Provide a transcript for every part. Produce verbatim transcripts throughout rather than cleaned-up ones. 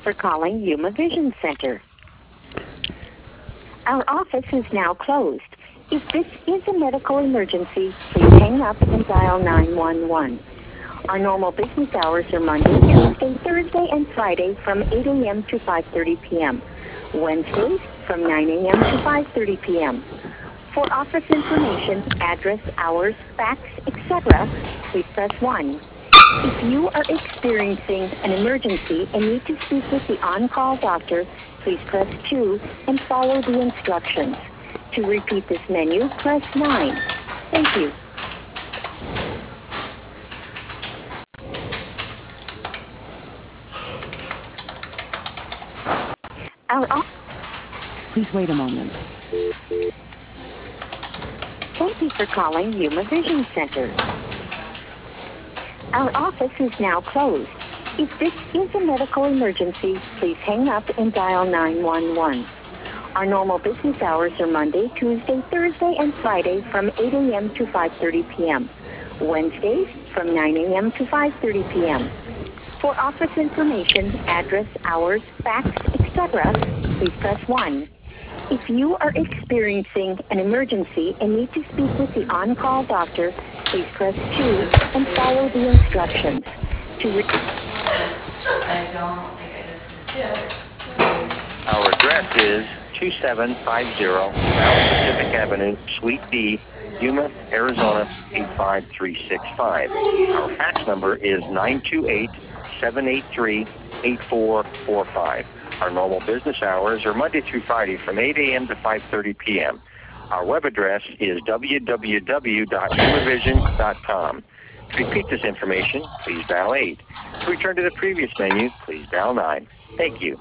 for calling Yuma Vision Center. Our office is now closed. If this is a medical emergency, please hang up and dial nine one one. Our normal business hours are Monday, Tuesday, Thursday, and Friday from eight a m to five thirty p m Wednesdays from nine a m to five thirty p m For office information, address, hours, fax, et cetera, please press one. If you are experiencing an emergency and need to speak with the on-call doctor, please press two and follow the instructions. To repeat this menu, press nine. Thank you. Our office. Please wait a moment. Thank you for calling Yuma Vision Center. Our office is now closed. If this is a medical emergency, please hang up and dial nine one one. Our normal business hours are Monday, Tuesday, Thursday, and Friday from eight a m to five thirty p m Wednesdays from nine a m to five thirty p m For office information, address, hours, fax, et cetera, please press one. If you are experiencing an emergency and need to speak with the on-call doctor, please press two and follow the instructions. To re- I don't think I just Our address is two seven five zero South Pacific Avenue, Suite B, Yuma, Arizona eight five three six five. Our fax number is nine two eight, seven eight three, eight four four five. Our normal business hours are Monday through Friday from eight a m to five thirty p m Our web address is w w w dot yuma vision dot com. To repeat this information, please dial eight. To return to the previous menu, please dial nine. Thank you.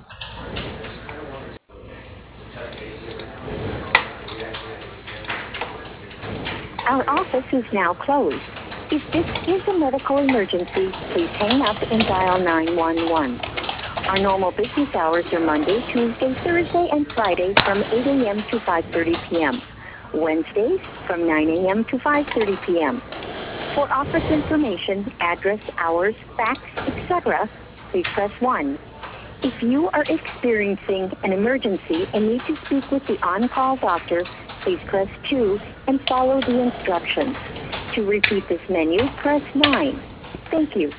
Our office is now closed. If this is a medical emergency, please hang up and dial nine one one. Our normal business hours are Monday, Tuesday, Thursday, and Friday from eight a m to five thirty p m Wednesdays from nine a m to five thirty p m For office information, address, hours, fax, et cetera, please press one. If you are experiencing an emergency and need to speak with the on-call doctor, please press two and follow the instructions. To repeat this menu, press nine. Thank you.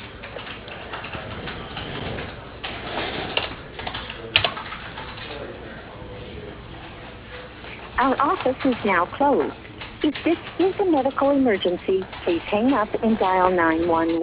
Our office is now closed. If this is a medical emergency, please hang up and dial nine one one.